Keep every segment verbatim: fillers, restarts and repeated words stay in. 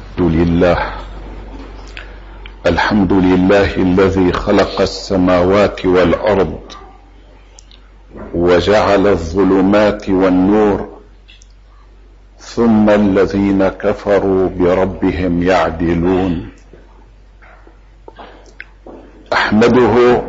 لله الحمد لله الذي خلق السماوات والأرض وجعل الظلمات والنور، ثم الذين كفروا بربهم يعدلون. أحمده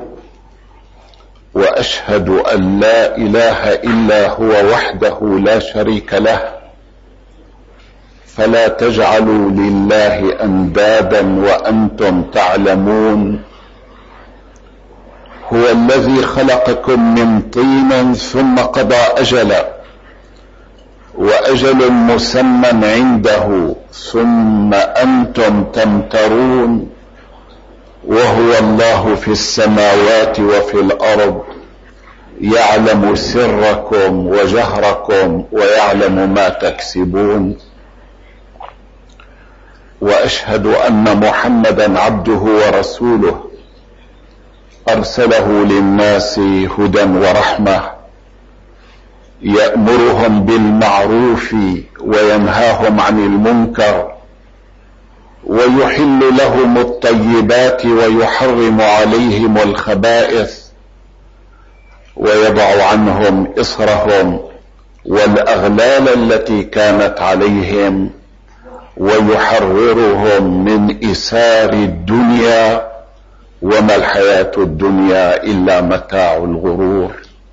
وأشهد أن لا إله إلا هو وحده لا شريك له، فلا تجعلوا لله أندادا وأنتم تعلمون. هو الذي خلقكم من طين ثم قضى أجلا، وأجل مسمى عنده، ثم أنتم تمترون. وهو الله في السماوات وفي الأرض، يعلم سركم وجهركم ويعلم ما تكسبون. وأشهد أن محمدا عبده ورسوله، أرسله للناس هدى ورحمة، يأمرهم بالمعروف وينهاهم عن المنكر، ويحل لهم الطيبات ويحرم عليهم الخبائث، ويضع عنهم إصرهم والأغلال التي كانت عليهم، ويحررهم من إسار الدنيا، وما الحياة الدنيا إلا متاع الغرور.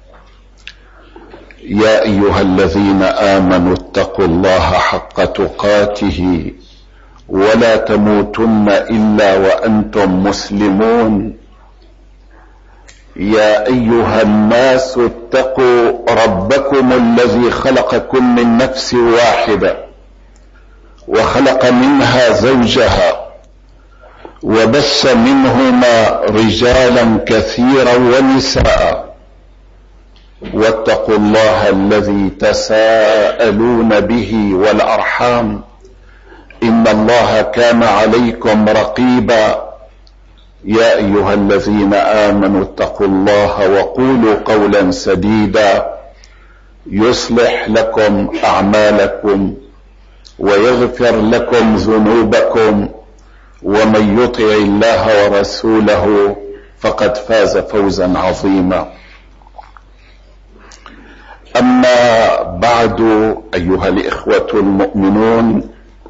يا أيها الذين آمنوا اتقوا الله حق تقاته ولا تموتن إلا وأنتم مسلمون. يا أيها الناس اتقوا ربكم الذي خلقكم من نفس واحدة، وخلق منها زوجها، وبث منهما رجالا كثيرا ونساء، واتقوا الله الذي تساءلون به والأرحام، إن الله كان عليكم رقيبا. يا أيها الذين آمنوا اتقوا الله وقولوا قولا سديدا، يصلح لكم أعمالكم ويغفر لكم ذنوبكم، ومن يطع الله ورسوله فقد فاز فوزا عظيما. أما بعد، أيها الإخوة المؤمنون،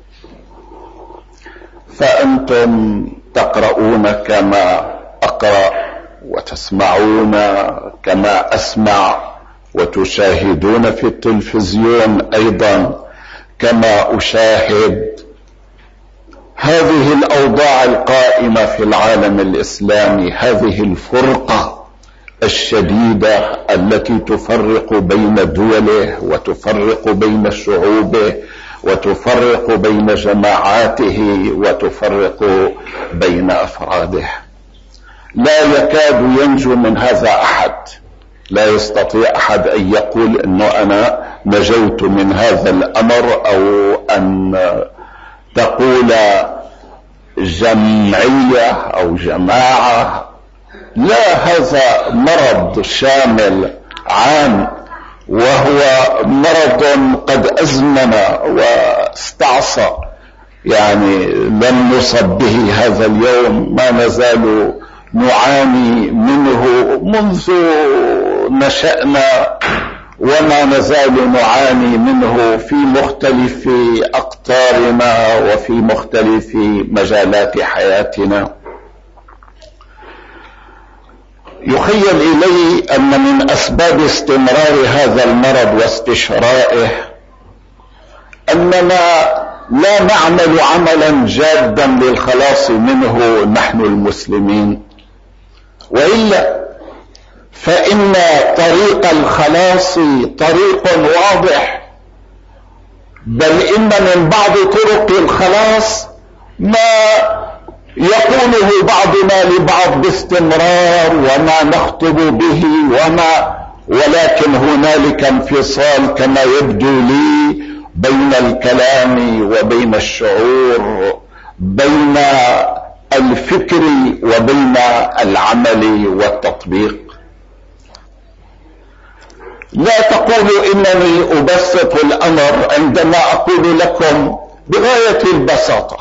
فأنتم تقرؤون كما أقرأ، وتسمعون كما أسمع، وتشاهدون في التلفزيون أيضا كما أشاهد. هذه الأوضاع القائمة في العالم الإسلامي، هذه الفرقة الشديدة التي تفرق بين دوله، وتفرق بين شعوبه، وتفرق بين جماعاته، وتفرق بين أفراده، لا يكاد ينجو من هذا أحد. لا يستطيع أحد أن يقول أنه أنا نجوت من هذا الأمر، أو أن تقول جمعية أو جماعة. لا، هذا مرض شامل عام، وهو مرض قد أزمن واستعصى، يعني لم نصب به هذا اليوم، ما نزال نعاني منه منذ نشأنا، وما نزال نعاني منه في مختلف أقطارنا وفي مختلف مجالات حياتنا. يخيل إلي أن من أسباب استمرار هذا المرض واستشرائه أننا لا نعمل عملا جادا للخلاص منه نحن المسلمين، وإلا فإن طريق الخلاص طريق واضح، بل إن من بعض طرق الخلاص ما يقوله بعضنا لبعض باستمرار وما نخطب به وما، ولكن هنالك انفصال كما يبدو لي بين الكلام وبين الشعور، بين الفكر وبين العمل والتطبيق. لا تقولوا إنني أبسط الأمر عندما أقول لكم بغاية البساطة.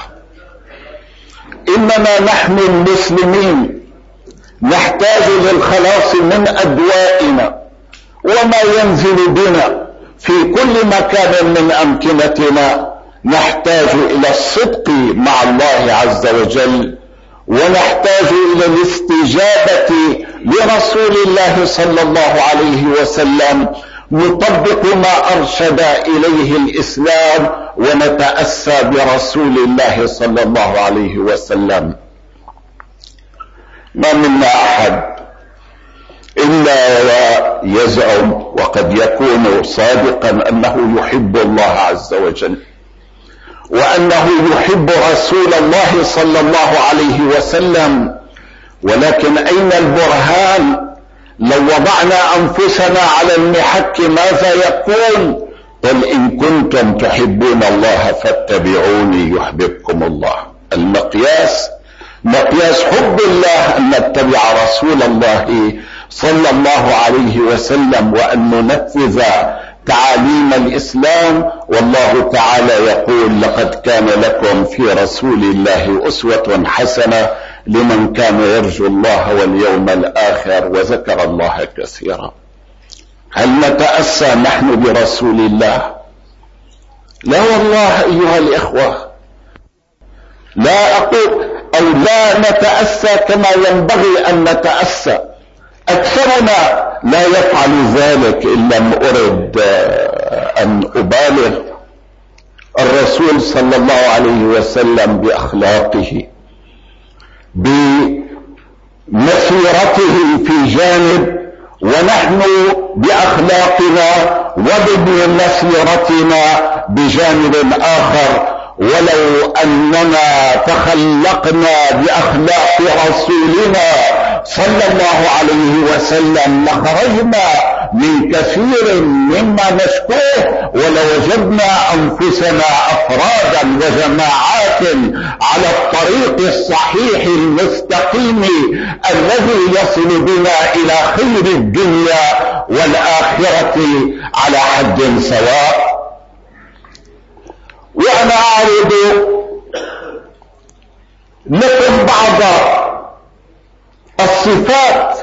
إننا نحن المسلمين نحتاج للخلاص من أدوائنا وما ينزل بنا في كل مكان من أمكنتنا. نحتاج إلى الصدق مع الله عز وجل، ونحتاج إلى الاستجابة لرسول الله صلى الله عليه وسلم، نطبق ما أرشد إليه الإسلام ونتأسى برسول الله صلى الله عليه وسلم. ما منا أحد إلا ويزعم وقد يكون صادقا أنه يحب الله عز وجل، وأنه يحب رسول الله صلى الله عليه وسلم، ولكن أين البرهان؟ لو وضعنا أنفسنا على المحك ماذا يكون؟ قل إن كنتم تحبون الله فاتبعوني يحببكم الله. المقياس مقياس حب الله أن نتبع رسول الله صلى الله عليه وسلم وأن ننفذ تعاليم الإسلام. والله تعالى يقول: لقد كان لكم في رسول الله أسوة حسنة لمن كان يرجو الله واليوم الآخر وذكر الله كثيرا. هل نتأسى نحن برسول الله؟ لا والله أيها الإخوة، لا أقول أو لا نتأسى كما ينبغي أن نتأسى. أكثرنا لا يفعل ذلك إن لم أرد أن أبالغ. الرسول صلى الله عليه وسلم بأخلاقه، بمسيرته في جانب، ونحن بأخلاقنا وبمسيرتنا بجانب آخر. ولو أننا تخلقنا بأخلاق رسولنا صلى الله عليه وسلم لخرجنا من كثير مما نشكوه، ولوجدنا أنفسنا أفرادا وجماعات على الطريق الصحيح المستقيم الذي يصل بنا إلى خير الدنيا والآخرة على حد سواء. وأنا أعرض لكم بعض الصفات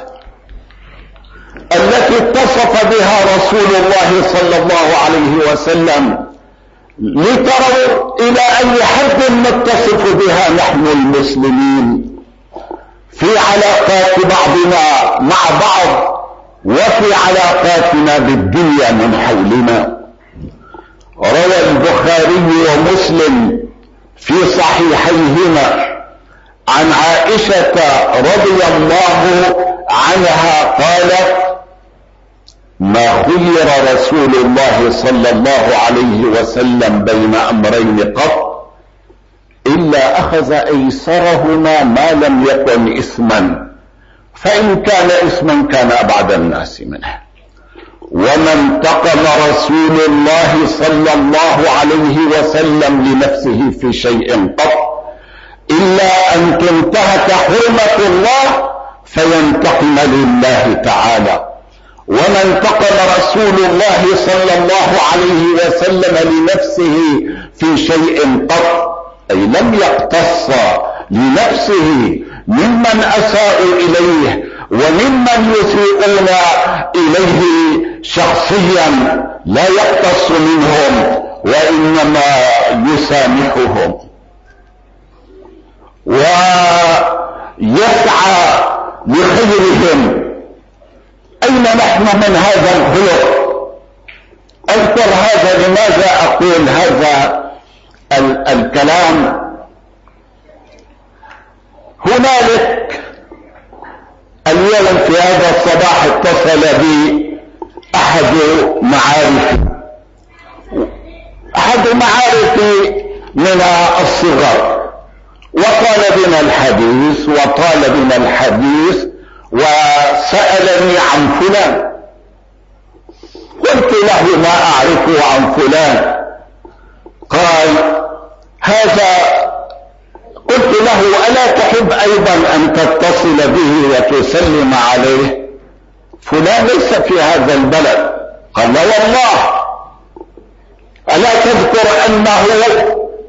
التي اتصف بها رسول الله صلى الله عليه وسلم لتروا إلى أي حد نتصف بها نحن المسلمين في علاقات بعضنا مع بعض وفي علاقاتنا بالدنيا من حولنا. روى البخاري ومسلم في صحيحيهما عن عائشة رضي الله عنها قالت: ما خير رسول الله صلى الله عليه وسلم بين أمرين قط إلا أخذ أيسرهما ما لم يكن إثما، فإن كان إثما كان أبعد الناس منه. وما انتقم رسول الله صلى الله عليه وسلم لنفسه في شيء قط إلا أن تنتهك حرمة الله فينتقم لله تعالى. وما انتقم رسول الله صلى الله عليه وسلم لنفسه في شيء قط، أي لم يقتص لنفسه ممن أساءوا إليه وممن يسيئون إليه شخصيا، لا يقتص منهم وإنما يسامحهم ويسعى لخيرهم. أين نحن من هذا الخلق؟ أذكر هذا. لماذا أقول هذا ال الكلام؟ هنالك اليوم في هذا الصباح اتصل بي أحد معارفي أحد معارفي من الصغر، وطال بنا الحديث وطال بنا الحديث وسألني عن فلان. قلت له: ما أعرفه عن فلان. قال: هذا. قلت له: ألا تحب أيضا أن تتصل به وتسلم عليه؟ فلان ليس في هذا البلد. قال: لا والله. ألا تذكر أنه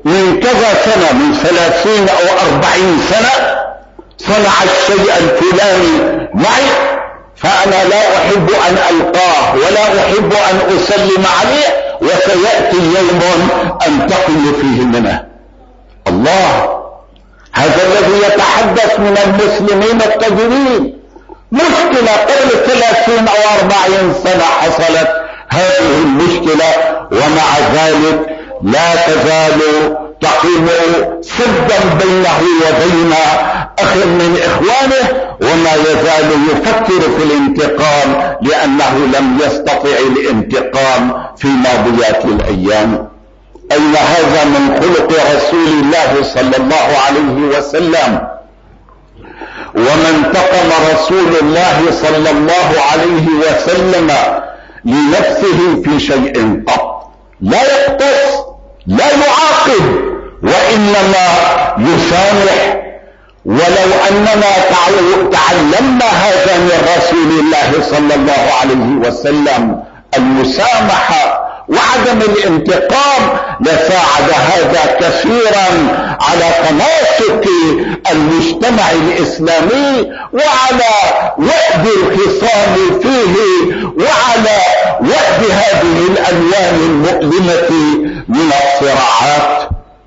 من كذا سنة، من ثلاثين او اربعين سنة صنع الشيء الفلاني معي، فانا لا احب ان القاه ولا احب ان اسلم عليه، وسيأتي يوم انتقل فيه منه. الله، هذا الذي يتحدث من المسلمين التجريد. مشكلة قبل ثلاثين او اربعين سنة حصلت هذه المشكلة، ومع ذلك لا تزال تقيم سدا بينه وبين اخ من اخوانه، وما يزال يفكر في الانتقام لانه لم يستطع الانتقام في ماضيات الايام. اين هذا من خلق رسول الله صلى الله عليه وسلم؟ وما انتقم رسول الله صلى الله عليه وسلم لنفسه في شيء قط. لا يقتص، لا يعاقب، وانما يسامح. ولو اننا تعلمنا هذا من رسول الله صلى الله عليه وسلم، المسامحة وعدم الانتقام، لساعد هذا كثيرا على تماسك المجتمع الاسلامي، وعلى وأد الخصام فيه، وعلى وأد هذه الالوان المؤلمة من الصراعات.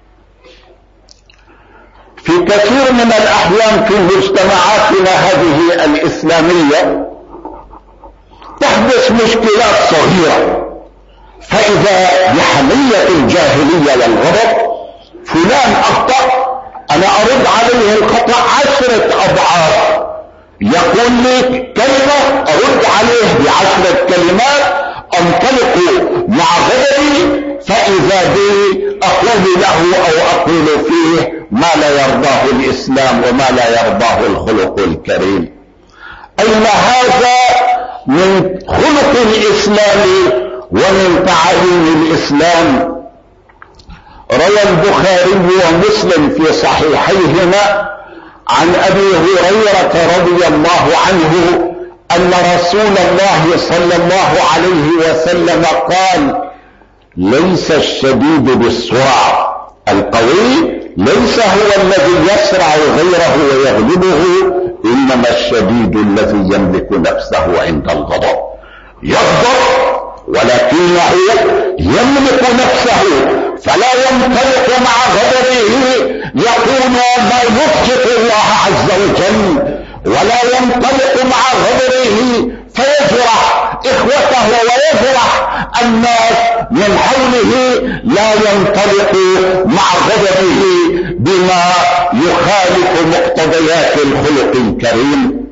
في كثير من الاحيان في مجتمعاتنا هذه الاسلامية تحدث مشكلات صغيرة، فاذا بحمية الجاهلية والغضب فلان اخطأ، انا ارد عليه الخطأ عشرة اضعاف. يقول لي كلمة ارد عليه بعشرة كلمات، انطلق مع غضبي، فاذا بي اقول له او اقول فيه ما لا يرضاه الاسلام وما لا يرضاه الخلق الكريم. اين هذا من خلق الاسلام ومن تعاليم الاسلام؟ روى البخاري ومسلم في صحيحيهما عن ابي هريرة رضي الله عنه ان رسول الله صلى الله عليه وسلم قال: ليس الشديد بالسرعة، القوي ليس هو الذي يسرع غيره ويغلبه، انما الشديد الذي يملك نفسه عند الغضب. يغضب ولكنه يملك نفسه، فلا ينطلق مع غضبه يقول ما يسخط الله عز وجل، ولا ينطلق مع غضبه فيجرح اخوته ويجرح الناس من حوله. لا ينطلق مع غضبه بما يخالف مقتضيات الخلق الكريم.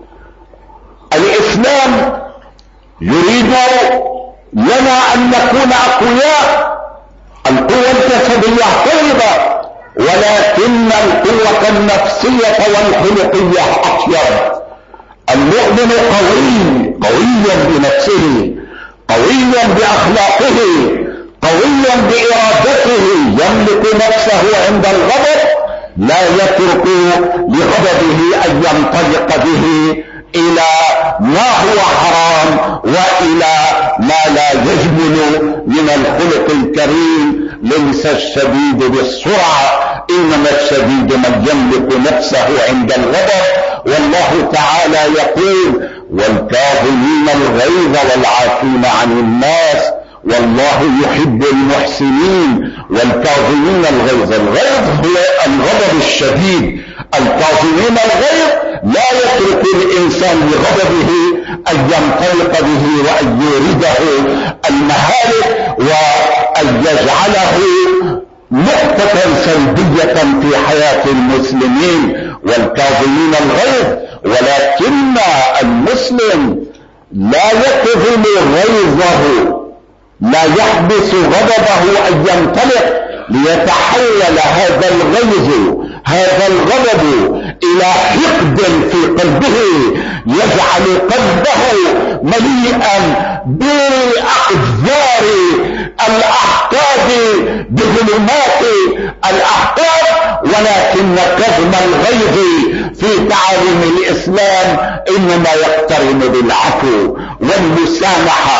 الاسلام يريد لنا ان نكون اقوياء. القوة الجسدية طيبة، ولكن القوة النفسية والخلقية اطيب. المؤمن قوي، قويا بنفسه، قويا باخلاقه، قويا بارادته، يملك نفسه عند الغضب، لا يترك لغضبه ان ينطلق به الى ما هو حرام والى ما لا يجمل من الخلق الكريم. ليس الشديد بالسرعة، انما الشديد من يملك نفسه عند الغضب. والله تعالى يقول: والكاظمين الغيظ والعافين عن الناس والله يحب المحسنين. والكاظمين الغيظ، الغيظ هو الغضب الشديد. الكاظمين الغيظ لا يترك الانسان بغضبه ان ينطلق به وان يورده المهالك وان يجعله نقطة سلبية في حياة المسلمين. والكاظمين الغيظ، ولكن المسلم لا يكظم غيظه، لا يحبس غضبه ان ينطلق ليتحول هذا الغيظ، هذا الغضب الى حقد في قلبه، يجعل قلبه مليئا باقذار الاحقاد، بظلمات الاحقاد. ولكن كظم الغيظ في تعاليم الاسلام انما يقترن بالعفو والمسامحة،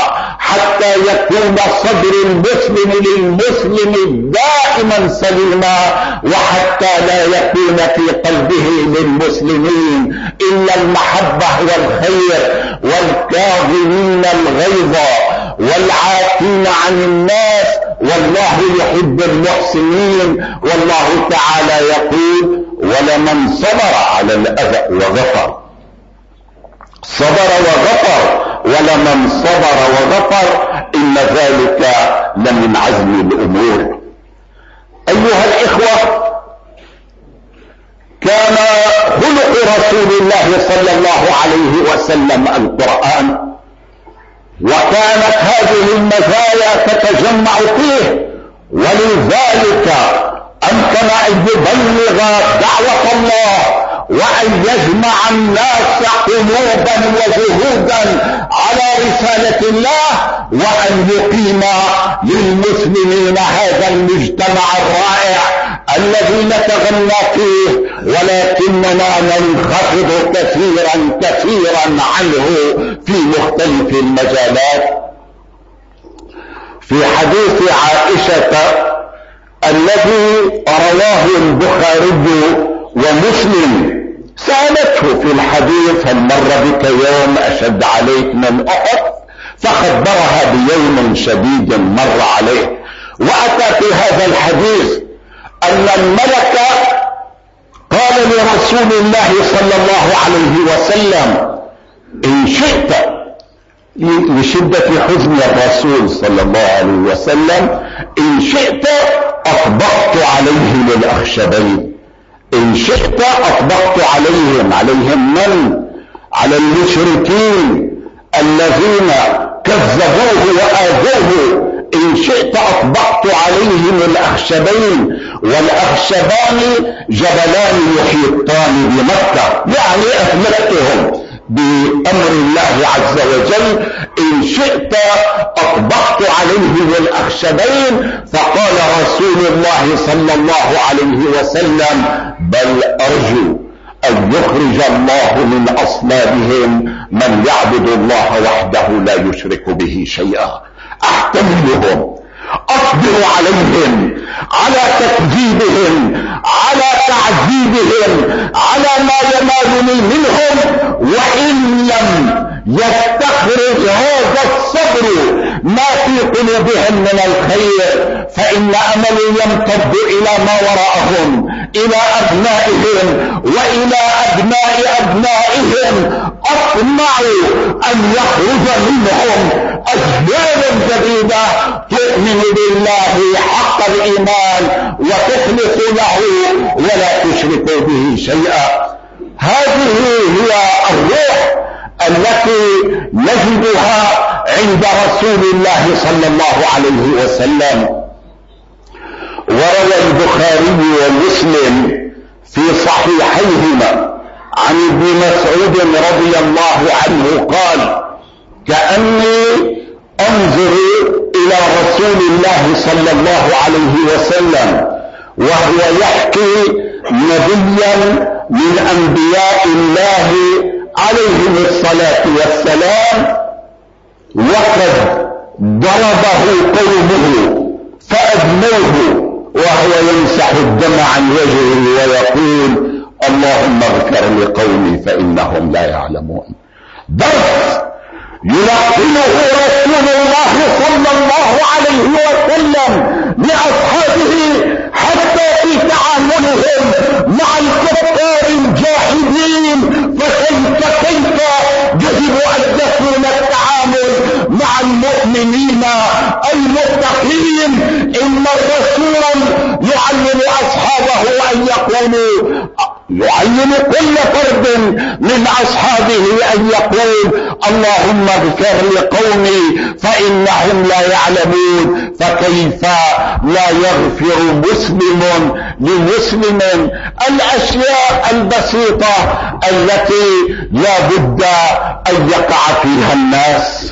حتى يكون صدر المسلم للمسلم دائما سليما، وحتى لا يكون في قلبه للمسلمين إلا المحبة والخير، والكاظمين الغيظ والعافين عن الناس، والله يحب المحسنين. والله تعالى يقول: ولمن صبر على الأذى وغفر. صبر وغفر، ولمن صبر وغفر إن ذلك لمن عزم الأمور. أيها الإخوة، كان خلق رسول الله صلى الله عليه وسلم القرآن، وكانت هذه المزايا تتجمع فيه، ولذلك أمكن أن يبلغ دعوة الله وأن يجمع الناس قلوبا وجهودا على رسالة الله، وأن يقيم للمسلمين هذا المجتمع الرائع الذي نتغنى فيه، ولكننا ننخفض كثيرا كثيرا عنه في مختلف المجالات. في حديث عائشة الذي رواه البخاري ومسلم، سألته في الحديث: هل مر بك يوم أشد عليك من أحد؟ فخبرها بيوم شديد مر عليه. وأتى في هذا الحديث أن الملك قال لرسول الله صلى الله عليه وسلم: إن شئت، لشدة حزن الرسول صلى الله عليه وسلم، إن شئت أطبقت عليهم الأخشبين. إن شئت أطبقت عليهم عليهم من؟ على المشركين الذين كذبوه وآذوه. إن شئت أطبقت عليهم الأخشبين، والأخشبان جبلان يحيطان بمكة، يعني أهلكتهم بأمر الله عز وجل. إن شئت أطبقت عليهم الأخشبين. فقال رسول الله صلى الله عليه وسلم: بل أرجو أن يخرج الله من أصلابهم من يعبد الله وحده لا يشرك به شيئا. أحتملهم، أصبر عليهم، على تكذيبهم، على تعذيبهم، على ما ينالني منهم، وإن لم يستخرج هذا الصبر ما في قلوبهم من الخير، فإن أملي يمتد إلى ما وراءهم، إلى أبنائهم وإلى أبناء أبنائهم. أطمع أن يخرج منهم أجيال جديدة تؤمن بالله حق الإيمان وتخلص له ولا تشرك به شيئا. هذه هي الروح التي نجدها عند رسول الله صلى الله عليه وسلم. وروى البخاري ومسلم في صحيحيهما عن ابن مسعود رضي الله عنه قال: كأني أنظر إلى رسول الله صلى الله عليه وسلم وهو يحكي نبيا من أنبياء الله عليهم الصلاة والسلام، وقد ضربه قومه فأدنوه وهو يمسح الدم عن وجهه ويقول: اللهم اغفر لقومي فإنهم لا يعلمون. درس يلقنه رسول الله صلى الله عليه وسلم لأصحابه حتى في تعاملهم مع الكفار الجاحدين. فكيف كيف يجب أن يكون التعامل مع المؤمنين المتقين؟ إن الرسول يعلم أصحابه أن يقولوا، يعلم كل فرد من أصحابه أن يقول: اللهم اغفر لقومي فإنهم لا يعلمون. فكيف لا يغفر مسلم لمسلم الأشياء البسيطة التي لا بد أن يقع فيها الناس؟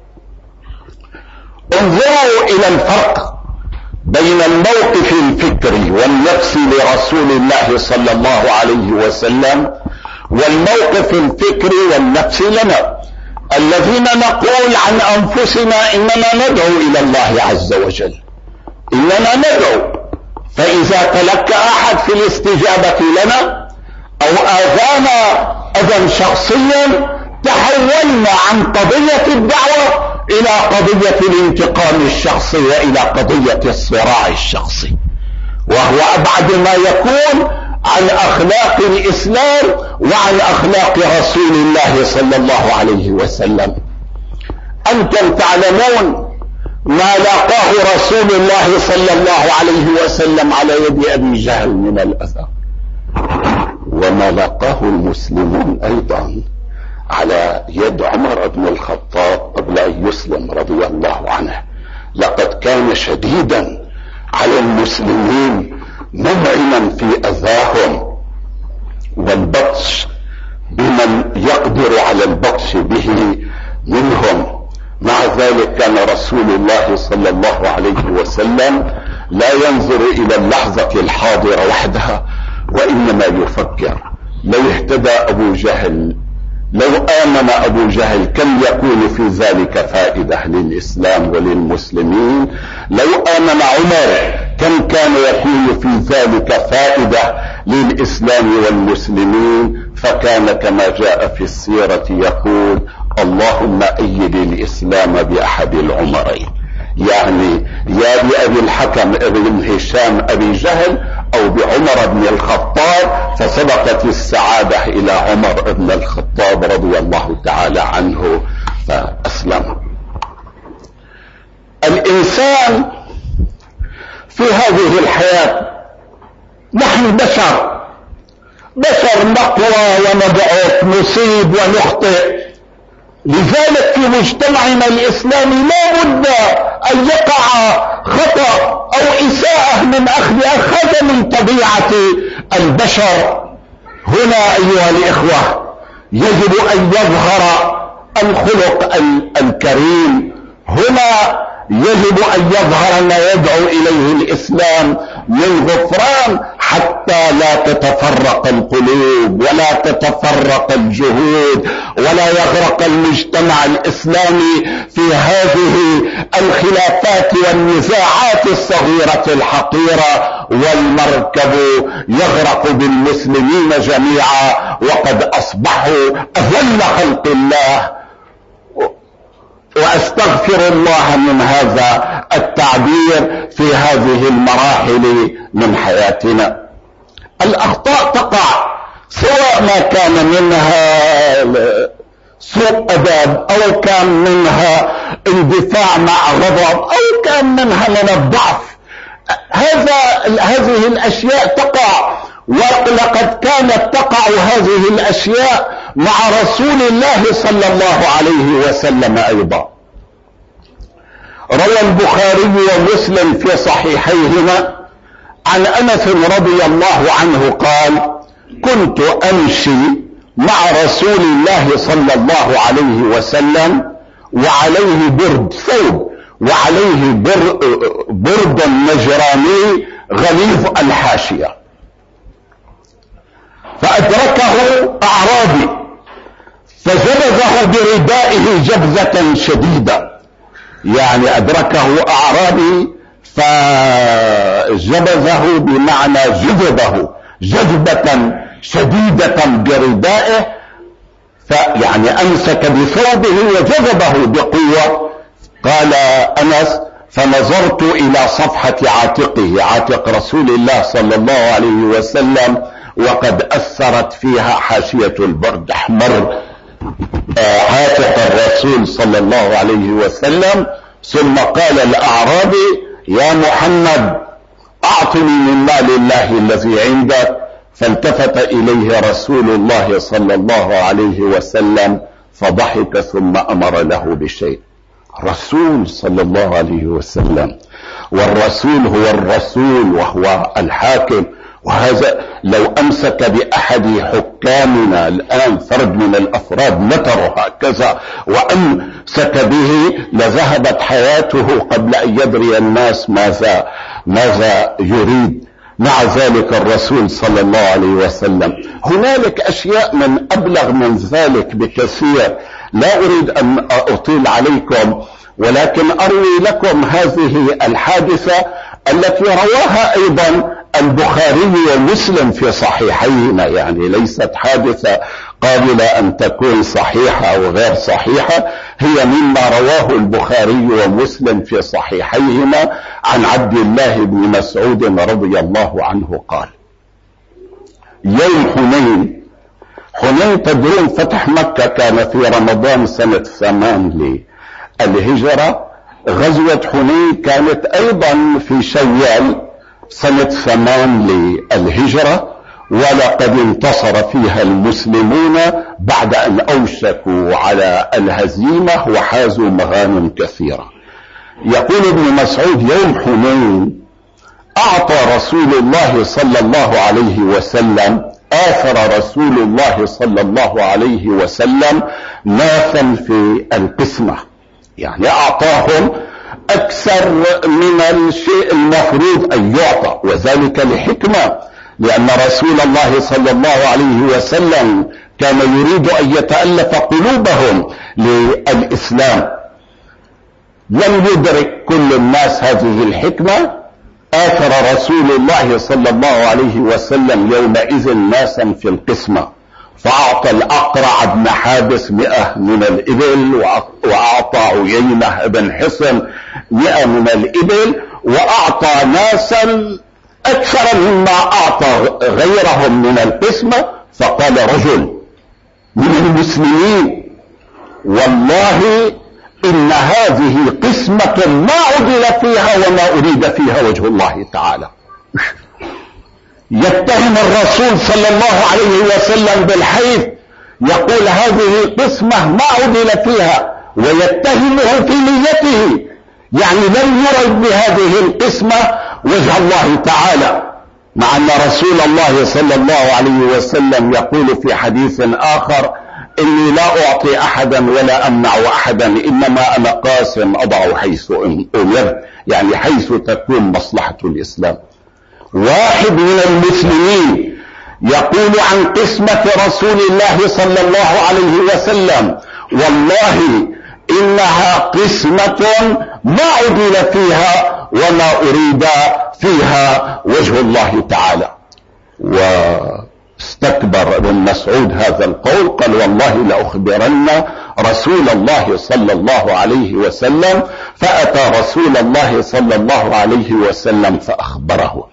انظروا إلى الفرق بين الموقف الفكري والنفسي لرسول الله صلى الله عليه وسلم والموقف الفكري والنفسي لنا. الذين نقول عن أنفسنا إننا ندعو إلى الله عز وجل، إننا ندعو، فإذا تلك أحد في الاستجابة لنا أو آذانا أذى شخصيا تحولنا عن قضية الدعوة إلى قضية الانتقام الشخصي وإلى قضية الصراع الشخصي، وهو أبعد ما يكون عن أخلاق الإسلام وعن أخلاق رسول الله صلى الله عليه وسلم. أنتم تعلمون ما لاقاه رسول الله صلى الله عليه وسلم على يد أبي جهل من الأذى، وما لاقاه المسلمون أيضا على يد عمر بن الخطاب قبل أن يسلم رضي الله عنه. لقد كان شديدا على المسلمين منعما في أذاهم والبطش بمن يقدر على البطش به منهم. مع ذلك كان رسول الله صلى الله عليه وسلم لا ينظر إلى اللحظة الحاضرة وحدها، وإنما يفكر لو اهتدى أبو جهل، لو آمن أبو جهل كم يكون في ذلك فائدة للإسلام وللمسلمين، لو آمن عمر كم كان يكون في ذلك فائدة للإسلام والمسلمين. فكان كما جاء في السيرة يقول: اللهم أيد الإسلام بأحد العمرين، يعني يا بأبي الحكم ابن هشام أبي جهل أو بعمر بن الخطاب، فسبقت السعادة إلى عمر بن الخطاب رضي الله تعالى عنه فأسلم. الإنسان في هذه الحياة نحن بشر، بشر نقوى ونضعف، نصيب ونخطئ. لذلك في مجتمعنا الإسلامي لا بد أن يقع خطأ أو إساءة من أخذ أخذ من طبيعة البشر. هنا أيها الإخوة يجب أن يظهر الخلق الكريم، هنا يجب أن يظهر ما يدعو إليه الإسلام من غفران، حتى لا تتفرق القلوب ولا تتفرق الجهود ولا يغرق المجتمع الإسلامي في هذه الخلافات والنزاعات الصغيرة الحقيرة، والمركب يغرق بالمسلمين جميعا وقد أصبحوا أذل خلق الله. وأستغفر الله من هذا التعبير في هذه المراحل من حياتنا. الأخطاء تقع، سواء ما كان منها سوء أدب أو كان منها اندفاع مع غضب أو كان منها من الضعف. هذا هذه الأشياء تقع، ولقد كانت تقع هذه الأشياء مع رسول الله صلى الله عليه وسلم أيضا. روى البخاري ومسلم في صحيحيهما عن أنس رضي الله عنه قال: كنت أمشي مع رسول الله صلى الله عليه وسلم وعليه برد ثوب وعليه بر برد نجراني غليظ الحاشية، فأدركه أعرابي فجبزه بردائه جبزة شديدة، يعني أدركه أعرابي فجبزه بمعنى جذبه جذبة شديدة بردائه، فيعني أمسك بثوبه وجذبه بقوة. قال أنس: فنظرت إلى صفحة عاتقه، عاتق رسول الله صلى الله عليه وسلم، وقد أثرت فيها حاشية البرد، أحمر عاتق الرسول صلى الله عليه وسلم. ثم قال الأعرابي: يا محمد أعطني من مال الله الذي عندك. فالتفت إليه رسول الله صلى الله عليه وسلم فضحك ثم أمر له بشيء. رسول صلى الله عليه وسلم، والرسول هو الرسول وهو الحاكم، وهذا لو أمسك بأحد حكامنا الآن فرد من الأفراد نتره هكذا وأمسك به لذهبت حياته قبل أن يدري الناس ماذا ماذا يريد. مع ذلك الرسول صلى الله عليه وسلم. هنالك أشياء من أبلغ من ذلك بكثير. لا أريد أن أطيل عليكم، ولكن أروي لكم هذه الحادثة التي رواها أيضا البخاري ومسلم في صحيحيهما، يعني ليست حادثة قابلة أن تكون صحيحة أو غير صحيحة، هي مما رواه البخاري ومسلم في صحيحيهما عن عبد الله بن مسعود رضي الله عنه قال: يوم حنين، حنين تدرون فتح مكة كان في رمضان سنة ثمان للهجرة، غزوة حنين كانت أيضا في شوال سنة ثمان للهجرة، ولقد انتصر فيها المسلمون بعد أن أوشكوا على الهزيمة وحازوا مغانم كثيرة. يقول ابن مسعود: يوم حنين أعطى رسول الله صلى الله عليه وسلم، آثر رسول الله صلى الله عليه وسلم ناسا في القسمة، يعني أعطاهم أكثر من الشيء المفروض أن يعطى، وذلك لحكمة، لأن رسول الله صلى الله عليه وسلم كان يريد أن يتألف قلوبهم للإسلام. لم يدرك كل الناس هذه الحكمة، آثر رسول الله صلى الله عليه وسلم يومئذ ناسا في القسمة، فأعطى الأقرع بن حابس مئة من الإبل، وأعطى عيينة بن حصن مئة من الإبل، وأعطى ناسا أكثر مما أعطى غيرهم من القسمة. فقال رجل من المسلمين: والله إن هذه قسمة ما عدل فيها وما أريد فيها وجه الله تعالى. يتهم الرسول صلى الله عليه وسلم بالحيف، يقول هذه قسمة ما عدل فيها، ويتهمه في نيته، يعني لم يرد بهذه القسمة وجه الله تعالى، مع أن رسول الله صلى الله عليه وسلم يقول في حديث آخر: إني لا أعطي أحدا ولا أمنع أحدا، إنما أنا قاسم أضع حيث أمر، يعني حيث تكون مصلحة الإسلام. واحد من المسلمين يقول عن قسمة رسول الله صلى الله عليه وسلم: والله إنها قسمة ما عدل فيها وما أريد فيها وجه الله تعالى. واستكبر ابن مسعود هذا القول، قال: والله لأخبرن رسول الله صلى الله عليه وسلم. فأتى رسول الله صلى الله عليه وسلم فأخبره،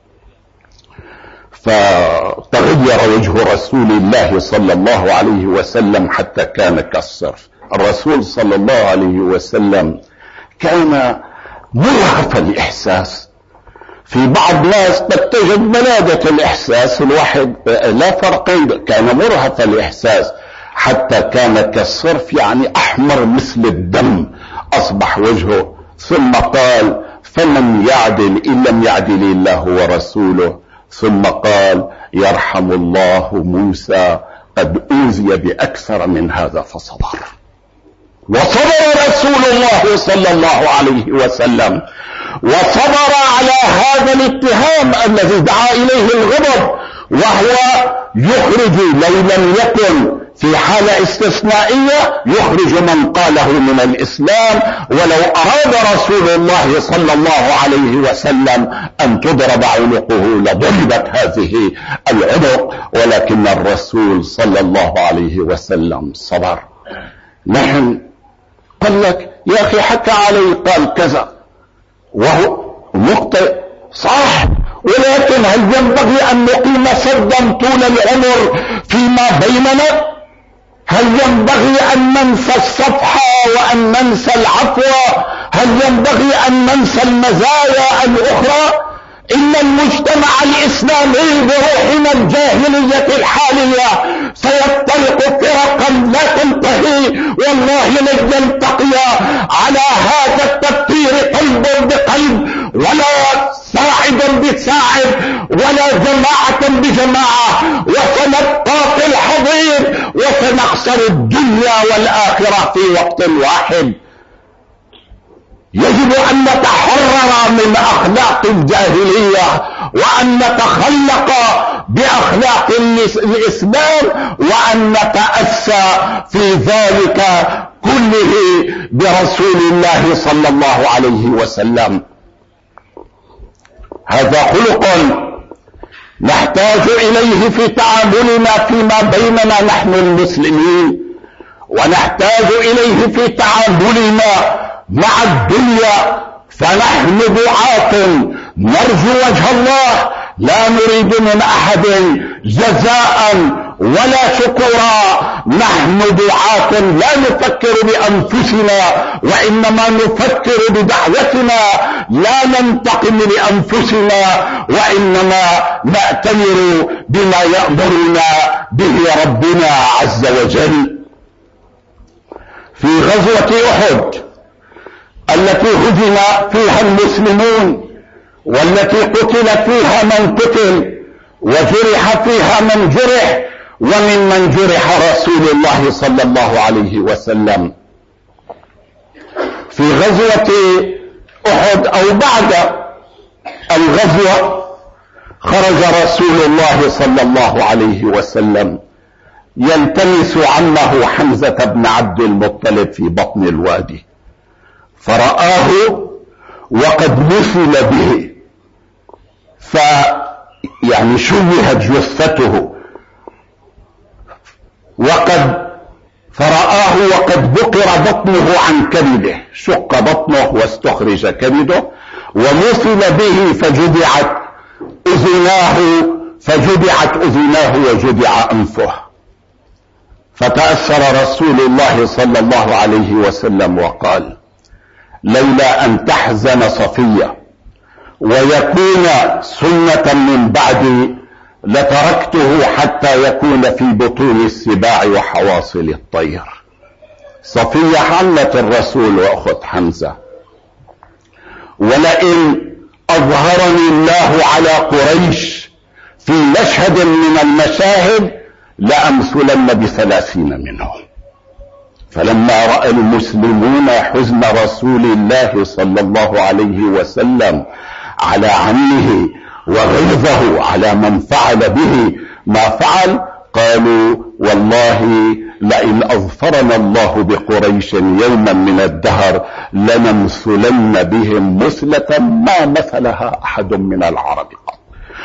فتغير وجه رسول الله صلى الله عليه وسلم حتى كان كالصرف. الرسول صلى الله عليه وسلم كان مرهف الإحساس. في بعض الناس قد تجد بلادة الإحساس، الواحد لا فرق، كان مرهف الإحساس حتى كان كالصرف، يعني أحمر مثل الدم أصبح وجهه. ثم قال: فمن يعدل إن لم يعدل الله ورسوله. ثم قال: يرحم الله موسى قد أوذي بأكثر من هذا فصبر. وصبر رسول الله صلى الله عليه وسلم، وصبر على هذا الاتهام الذي دعا إليه الغضب، وهو يخرج لو لم يكن في حالة استثنائية يخرج من قاله من الإسلام. ولو أراد رسول الله صلى الله عليه وسلم أن تضرب عنقه لضربت هذه العنق، ولكن الرسول صلى الله عليه وسلم صبر. نحن قال لك: يا أخي حكى علي قال كذا، وهو مخطئ صح، ولكن هل ينبغي أن نقيم سدا طول العمر فيما بيننا؟ هل ينبغي أن ننسى الصفحة وأن ننسى العفو؟ هل ينبغي أن ننسى المزايا الأخرى؟ إن المجتمع الإسلامي بروحنا الجاهلية الحالية سيفترق فرقا لا تنتهي، والله لن يلتقي على هذا التفكير قلب بقلب، ولا ساعد بساعد، ولا جماعة بجماعة، وسنبقى في الحضيض وسنخسر الدنيا والآخرة في وقت واحد. يجب أن نتحرر من أخلاق الجاهلية، وأن نتخلق بأخلاق الإسلام، وأن نتأسى في ذلك كله برسول الله صلى الله عليه وسلم. هذا خلق نحتاج إليه في تعاملنا فيما بيننا نحن المسلمين، ونحتاج إليه في تعاملنا مع الدنيا، فنحن دعاة نرجو وجه الله، لا نريد من أحد جزاء ولا شكورا. نحن دعاة لا نفكر بأنفسنا، وإنما نفكر بدعوتنا، لا ننتقم لأنفسنا، وإنما نأتمر بما يأمرنا به ربنا عز وجل. في غزوة أحد التي هزم فيها المسلمون، والتي قتل فيها من قتل، وجرح فيها من جرح، ومن من جرح رسول الله صلى الله عليه وسلم. في غزوة أحد أو بعد الغزوة خرج رسول الله صلى الله عليه وسلم يلتمس عمه حمزة بن عبد المطلب في بطن الوادي، فرآه وقد مثل به، فيعني شوهت جثته، وقد فرآه وقد بقر بطنه عن كبده، شق بطنه واستخرج كبده، ومثل به فجدعت أذناه فجدعت أذناه وجدع أنفه. فتأثر رسول الله صلى الله عليه وسلم وقال: لولا أن تحزن صفية ويكون سنة من بعدي لتركته حتى يكون في بطون السباع وحواصل الطير. صفية حمة الرسول وأخت حمزة، ولئن أظهرني الله على قريش في مشهد من المشاهد لأمثلن بثلاثين منهم. فلما رأى المسلمون حزن رسول الله صلى الله عليه وسلم على عمه وغيظه على من فعل به ما فعل، قالوا: والله لئن أظفرنا الله بقريش يوما من الدهر لنمثلن بهم مثلة ما مثلها أحد من العرب قط.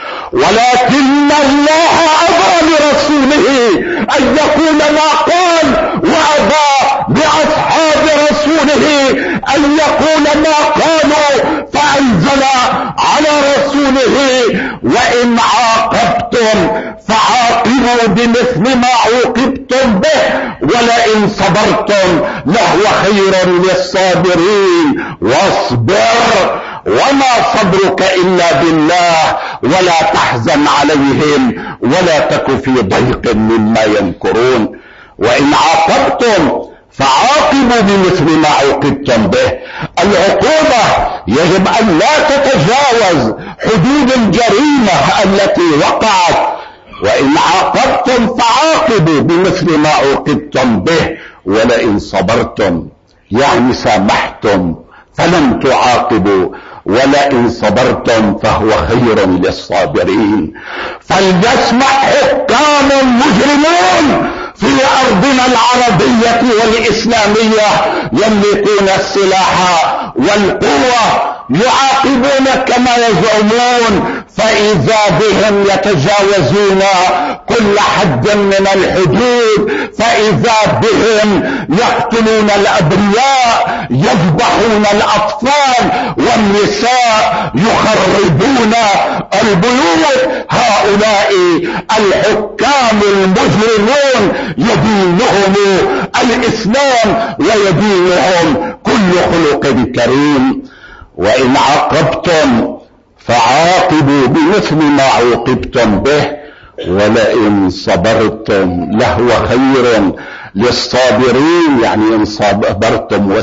ولكن الله أبى لرسوله أن يقول ما قال، وأبى لأصحاب رسوله أن يقول ما قالوا، فأنزل على رسوله: وإن عاقبتم فعاقبوا بمثل ما عوقبتم به ولئن صبرتم لهو خير للصابرين واصبر وما صبرك إلا بالله ولا تحزن عليهم ولا تك في ضيق مما يمكرون. وإن عاقبتم فعاقبوا بمثل ما عوقبتم به. العقوبة يجب أن لا تتجاوز حدود الجريمة التي وقعت. وإن عاقبتم فعاقبوا بمثل ما عوقبتم به ولئن صبرتم، يعني سامحتم فلم تعاقبوا، ولئن صبرتم فهو خير للصابرين. فليسمع حكام المجرمون في أرضنا العربية والإسلامية يملكون السلاح والقوة يعاقبون كما يزعمون، فإذا بهم يتجاوزون كل حد من الحدود، فإذا بهم يقتلون الأبرياء، يذبحون الأطفال والنساء، يخربون البيوت. هؤلاء الحكام المجرمون يدينهم الإسلام ويدينهم كل خلق كريم. وإن عاقبتم فعاقبوا بمثل ما عوقبتم به ولئن صبرتم لهو خير للصابرين، يعني إن صبرتم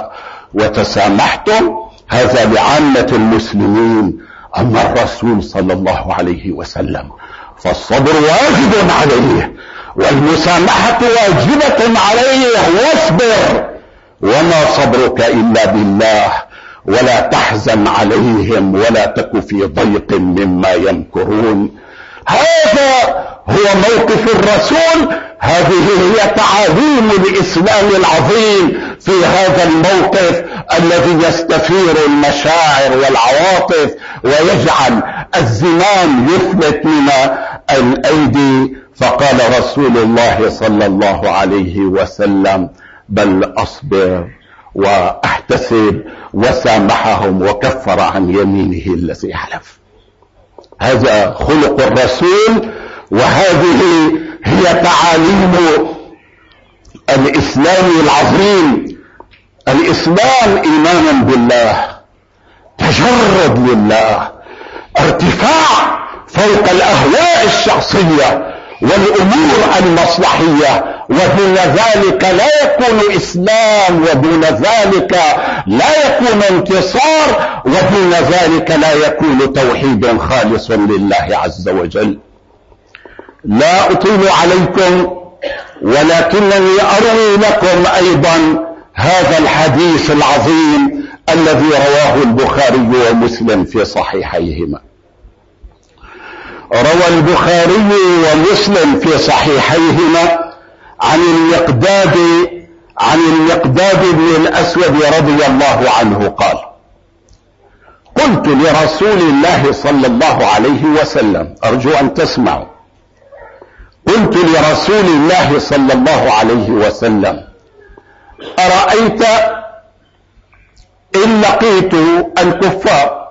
وتسامحتم. هذا لعامة المسلمين. أما الرسول صلى الله عليه وسلم فالصبر واجب عليه والمسامحة واجبة عليه. واصبر وما صبرك إلا بالله ولا تحزن عليهم ولا تك في ضيق مما يمكرون. هذا هو موقف الرسول. هذه هي تعاليم الإسلام العظيم في هذا الموقف الذي يستثير المشاعر والعواطف ويجعل الزمام يفلت من الأيدي. فقال رسول الله صلى الله عليه وسلم: بل أصبر وأحتسب، وسامحهم وكفر عن يمينه الذي حلف. هذا خلق الرسول، وهذه هي تعاليم الإسلام العظيم. الإسلام إيمان بالله، تجرد لله، ارتفاع فوق الأهواء الشخصية والأمور المصلحية، ودون ذلك لا يكون إسلام، ودون ذلك لا يكون انتصار، ودون ذلك لا يكون توحيد خالص لله عز وجل. لا أطيل عليكم، ولكنني أروي لكم أيضا هذا الحديث العظيم الذي رواه البخاري ومسلم في صحيحيهما. روى البخاري ومسلم في صحيحيهما عن المقداد عن المقداد بن الأسود رضي الله عنه قال: قلت لرسول الله صلى الله عليه وسلم، أرجو أن تسمعوا، قلت لرسول الله صلى الله عليه وسلم: أرأيت إن لقيت الكفار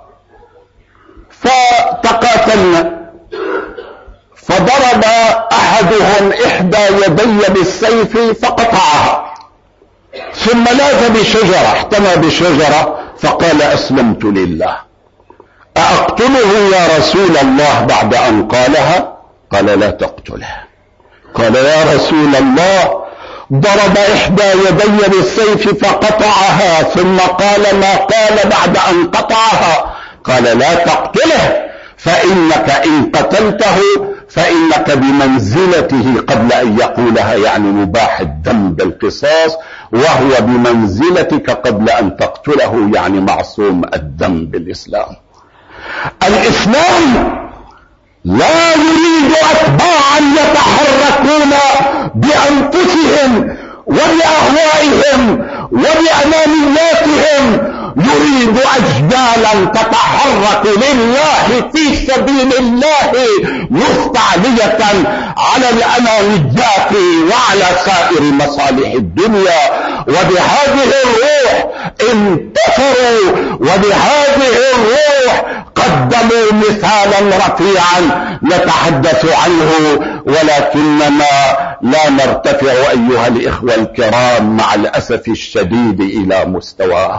فتقاتلنا، فضرب أحدهم إحدى يدي بالسيف فقطعها، ثم لاذ بشجرة، احتمى بشجرة، فقال: أسلمت لله، أأقتله يا رسول الله بعد أن قالها؟ قال: لا تقتله. قال: يا رسول الله، ضرب إحدى يدي بالسيف فقطعها، ثم قال ما قال بعد أن قطعها. قال: لا تقتله، فإنك إن قتلته فإنك بمنزلته قبل أن يقولها، يعني مباح الدم بالقصاص، وهو بمنزلتك قبل أن تقتله، يعني معصوم الدم بالإسلام. الإسلام لا يريد أتباعا يتحركون بأنفسهم وبأهوائهم وبأنانياتهم، يريد أجيالا تتحرك لله في سبيل الله، مستعلية على الأنانيات وعلى سائر مصالح الدنيا. وبهذه الروح انتصروا، وبهذه الروح قدموا مثالا رفيعا نتحدث عنه، ولكننا لا نرتفع أيها الإخوة الكرام مع الأسف الشديد إلى مستواه.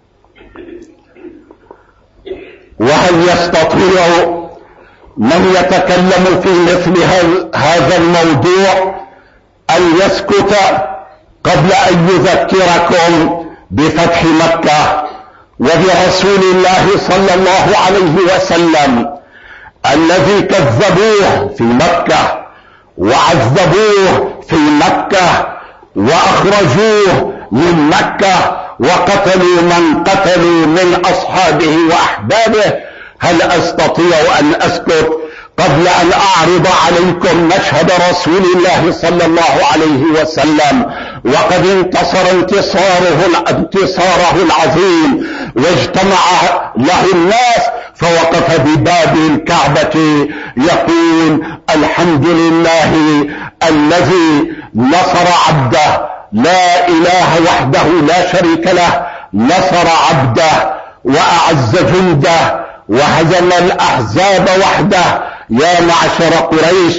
وهل يستطيع من يتكلم في مثل هذا الموضوع أن يسكت قبل أن يذكركم بفتح مكة وبرسول الله صلى الله عليه وسلم الذي كذبوه في مكة وعذبوه في مكة وأخرجوه من مكة وقتلوا من قتلوا من أصحابه وأحبابه؟ هل أستطيع أن أسكت قبل أن أعرض عليكم مشهد رسول الله صلى الله عليه وسلم وقد انتصر انتصاره, انتصاره العظيم، واجتمع له الناس، فوقف بباب الكعبة يقول: الحمد لله الذي نصر عبده، لا إله وحده لا شريك له، نصر عبده وأعز جنده وهزم الأحزاب وحده. يا معشر قريش،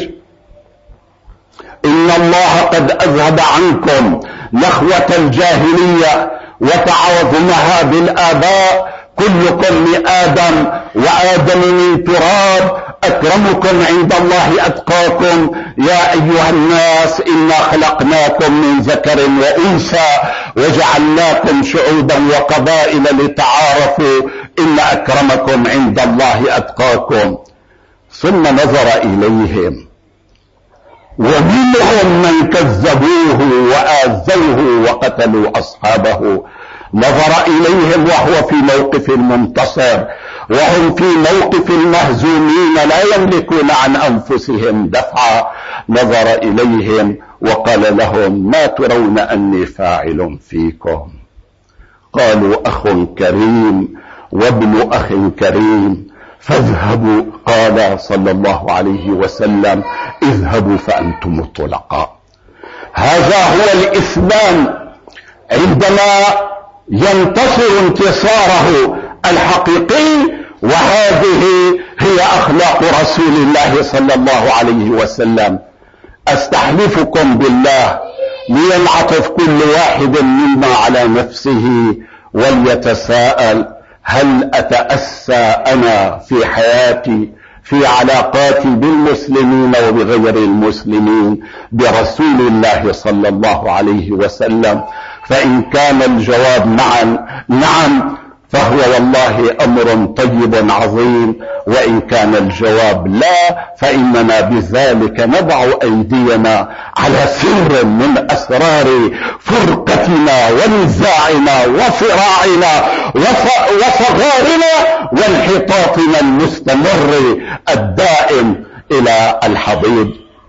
إن الله قد أذهب عنكم نخوة الجاهلية وتعاظمها بالآباء، كلكم من آدم وآدم من تراب، أكرمكم عند الله أتقاكم. يا أيها الناس، إنا خلقناكم من ذكر وأنثى وجعلناكم شعوبا وقبائل لتعارفوا، إن أكرمكم عند الله أتقاكم. ثم نظر إليهم، ومنهم من كذبوه وآذوه وقتلوا أصحابه. نظر إليهم وهو في موقف منتصر، وهم في موقف المهزومين لا يملكون عن أنفسهم دفعا، نظر إليهم وقال لهم: ما ترون أني فاعل فيكم؟ قالوا: أخ كريم وابن أخ كريم، فاذهبوا. قال صلى الله عليه وسلم: اذهبوا فأنتم الطلقاء. هذا هو الإسلام عندما ينتصر انتصاره الحقيقي، وهذه هي أخلاق رسول الله صلى الله عليه وسلم. أستحلفكم بالله لينعطف كل واحد منا على نفسه وليتساءل: هل أتأسى أنا في حياتي في علاقاتي بالمسلمين وبغير المسلمين برسول الله صلى الله عليه وسلم؟ فإن كان الجواب نعم نعم فهو والله أمر طيب عظيم، وإن كان الجواب لا فإننا بذلك نضع أيدينا على سر من أسرار فرقتنا ونزاعنا وصراعنا وصغارنا وانحطاطنا المستمر الدائم إلى الحضيض.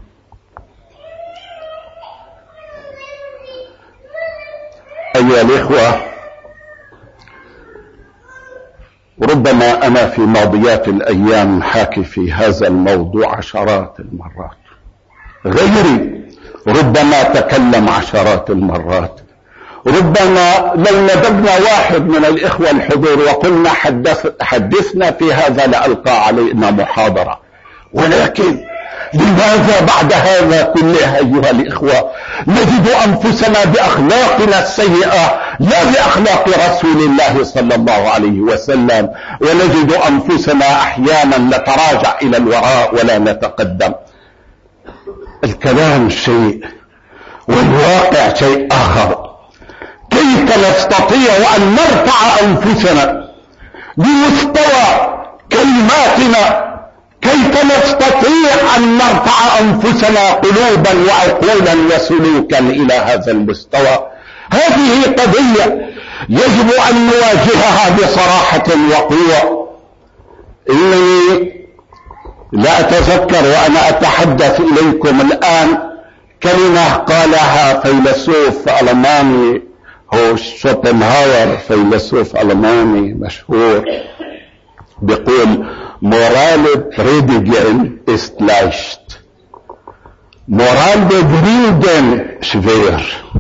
أيها الإخوة، ربما أنا في ماضيات الأيام حاكي في هذا الموضوع عشرات المرات، غيري ربما تكلم عشرات المرات، ربما لو ندبنا واحد من الإخوة الحضور وقلنا حدث حدثنا في هذا لألقى علينا محاضرة. ولكن لماذا بعد هذا كله أيها الإخوة نجد أنفسنا بأخلاقنا السيئة لا بأخلاق رسول الله صلى الله عليه وسلم، ونجد أنفسنا أحيانا نتراجع إلى الوراء ولا نتقدم؟ الكلام شيء والواقع شيء آخر. كيف نستطيع أن نرفع أنفسنا بمستوى كلماتنا؟ كيف نستطيع أن نرفع أنفسنا قلوبا وعقولا وسلوكا إلى هذا المستوى؟ هذه قضية يجب أن نواجهها بصراحة وقوة. إنني لا أتذكر وأنا أتحدث إليكم الآن كلمة قالها فيلسوف ألماني، هو شوبنهاور، فيلسوف ألماني مشهور، بيقول: Moral predigen ist leicht, Moral begründen schwer.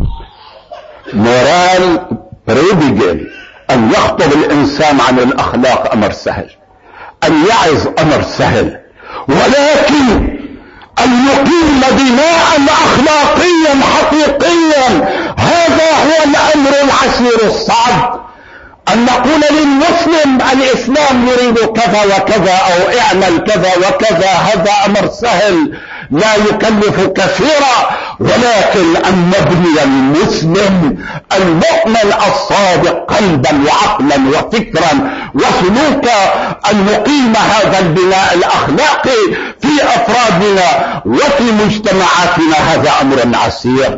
Moral predigen، أن يخطب الإنسان عن الأخلاق أمر سهل، أن يعظ أمر سهل، ولكن أن يقيم بناء أخلاقيا حقيقيا هذا هو الأمر العسير الصعب. أن نقول للمسلم الإسلام يريد كذا وكذا أو اعمل كذا وكذا، هذا أمر سهل لا يكلف كثيرا، ولكن أن نبني المسلم المؤمن الصادق قلبا وعقلا وفكرا وسلوكا، أن نقيم هذا البناء الأخلاقي في أفرادنا وفي مجتمعاتنا، هذا أمر عسير،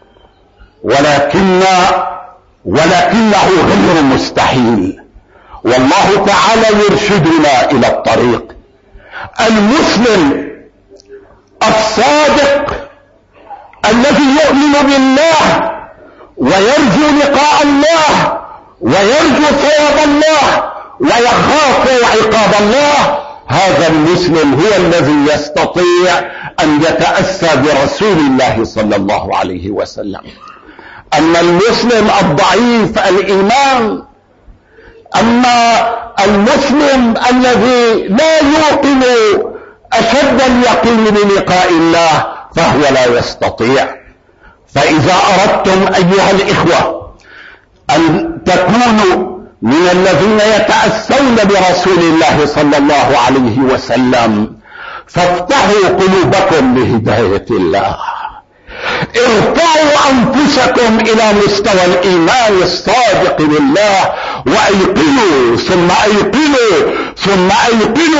ولكن ولكنه غير مستحيل. والله تعالى يرشدنا إلى الطريق. المسلم الصادق الذي يؤمن بالله ويرجو لقاء الله ويرجو ثواب الله ويخاف عقاب الله، هذا المسلم هو الذي يستطيع أن يتأسى برسول الله صلى الله عليه وسلم. أما المسلم الضعيف الإيمان، أما المسلم الذي لا يوقن أشد اليقين بلقاء الله فهو لا يستطيع. فإذا أردتم أيها الإخوة أن تكونوا من الذين يتأسون برسول الله صلى الله عليه وسلم فافتحوا قلوبكم لهداية الله، ارفعوا أنفسكم إلى مستوى الإيمان الصادق بالله، وأيقنوا ثم أيقنوا ثم أيقنوا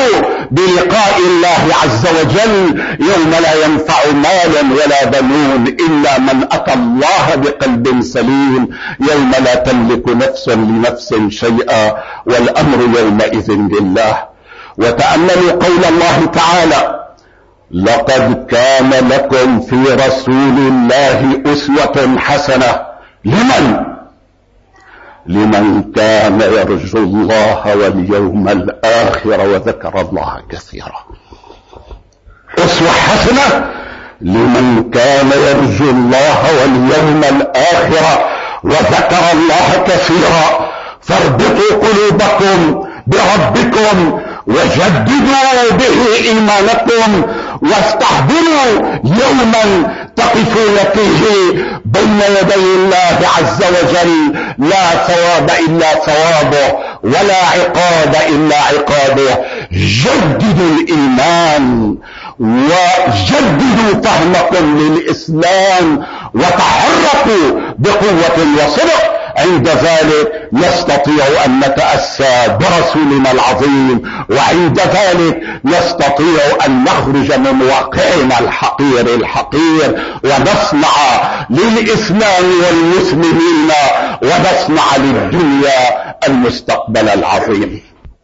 بلقاء الله عز وجل يوم لا ينفع مال ولا بنون إلا من أتى الله بقلب سليم، يوم لا تملك نفس لنفس شيئا والأمر يومئذ لله. وتأملوا قول الله تعالى: لقد كان لكم في رسول الله أسوة حسنة لمن؟ لمن كان يرجو الله واليوم الآخر وذكر الله كثيرا. أسوة حسنة لمن كان يرجو الله واليوم الآخر وذكر الله كثيرا. فاربطوا قلوبكم بربكم وجددوا به إيمانكم، واستحضروا يوما تقفون فيه بين يدي الله عز وجل لا ثواب إلا ثوابه ولا عقاب إلا عقابه. جددوا الإيمان وجددوا فهمكم للإسلام وتحركوا بقوة وصدق، عند ذلك نستطيع أن نتأسى برسولنا العظيم، وعند ذلك نستطيع أن نخرج من واقعنا الحقير الحقير ونصنع للإسلام والمسلمين ونصنع للدنيا المستقبل العظيم.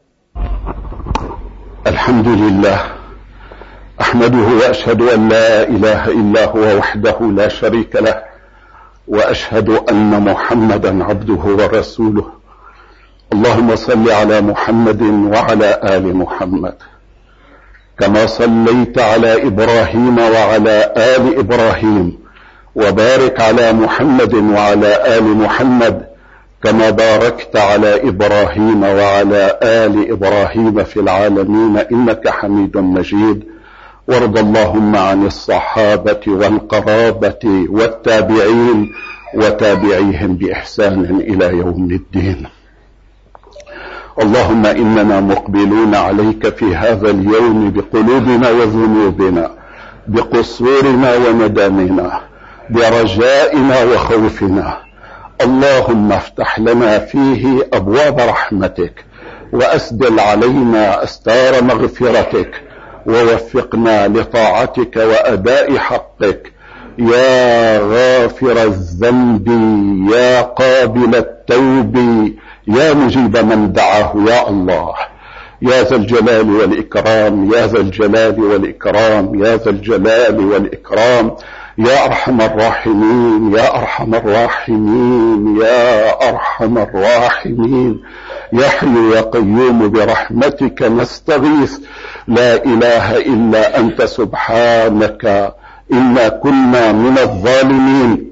الحمد لله، أحمده وأشهد أن لا إله إلا هو وحده لا شريك له، وأشهد أن محمدا عبده ورسوله. اللهم صل على محمد وعلى آل محمد كما صليت على إبراهيم وعلى آل إبراهيم، وبارك على محمد وعلى آل محمد كما باركت على إبراهيم وعلى آل إبراهيم في العالمين إنك حميد مجيد. وارض اللهم عن الصحابة والقرابة والتابعين وتابعيهم بإحسان إلى يوم الدين. اللهم إننا مقبلون عليك في هذا اليوم بقلوبنا وذنوبنا، بقصورنا وندمنا، برجائنا وخوفنا. اللهم افتح لنا فيه أبواب رحمتك، وأسدل علينا أستار مغفرتك، ووفقنا لطاعتك وأداء حقك يا غافر الذنب، يا قابل التوب، يا مجيب من دعاه يا الله، يا ذا الجلال والإكرام، يا ذا الجلال والإكرام، يا ذا الجلال والإكرام، يا أرحم الراحمين، يا أرحم الراحمين، يا أرحم الراحمين، يا حي يا قيوم برحمتك نستغيث. لا إله إلا أنت سبحانك إنا كنا من الظالمين.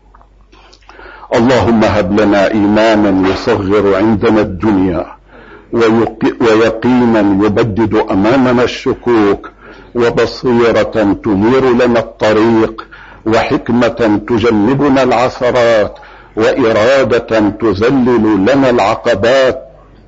اللهم هب لنا إيمانا يصغر عندنا الدنيا، ويقينا يبدد أمامنا الشكوك، وبصيرة تنير لنا الطريق، وحكمة تجنبنا العثرات، وإرادة تذلل لنا العقبات،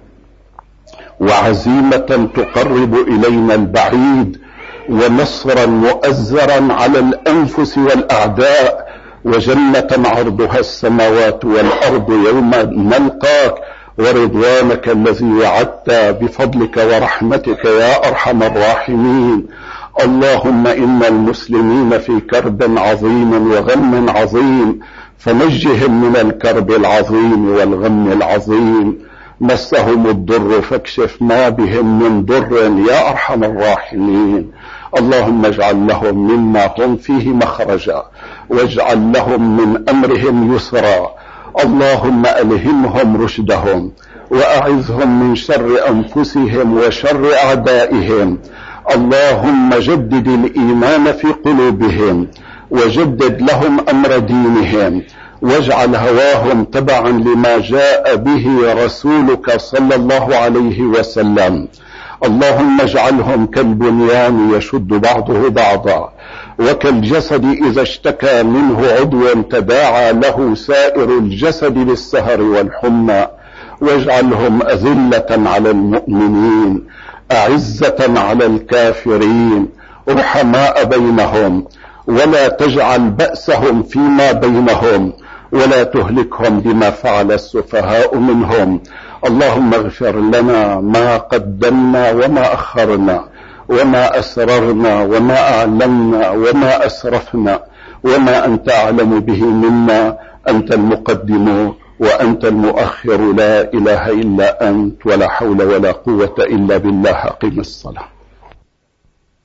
وعزيمة تقرب إلينا البعيد، ونصرا مؤزرا على الأنفس والأعداء، وجنة عرضها السماوات والأرض يوم نلقاك، ورضوانك الذي وعدت بفضلك ورحمتك يا أرحم الراحمين. اللهم إن المسلمين في كرب عظيم وغم عظيم، فنجهم من الكرب العظيم والغم العظيم. مسهم الضر فاكشف ما بهم من ضر يا أرحم الراحمين. اللهم اجعل لهم مما هم فيه مخرجا، واجعل لهم من أمرهم يسرا. اللهم ألهمهم رشدهم، وأعذهم من شر أنفسهم وشر أعدائهم. اللهم جدد الإيمان في قلوبهم، وجدد لهم أمر دينهم، واجعل هواهم تبعا لما جاء به رسولك صلى الله عليه وسلم. اللهم اجعلهم كالبنيان يشد بعضه بعضا، وكالجسد إذا اشتكى منه عضو تداعى له سائر الجسد بالسهر والحمى. واجعلهم أذلة على المؤمنين، أعزة على الكافرين، رحماء بينهم، ولا تجعل بأسهم فيما بينهم، ولا تهلكهم بما فعل السفهاء منهم. اللهم اغفر لنا ما قدمنا وما أخرنا، وما أسررنا وما أعلنا وما أسرفنا وما أنت أعلم به منا. أنت المقدم وأنت المؤخر، لا إله إلا أنت، ولا حول ولا قوة إلا بالله. أقم الصلاة.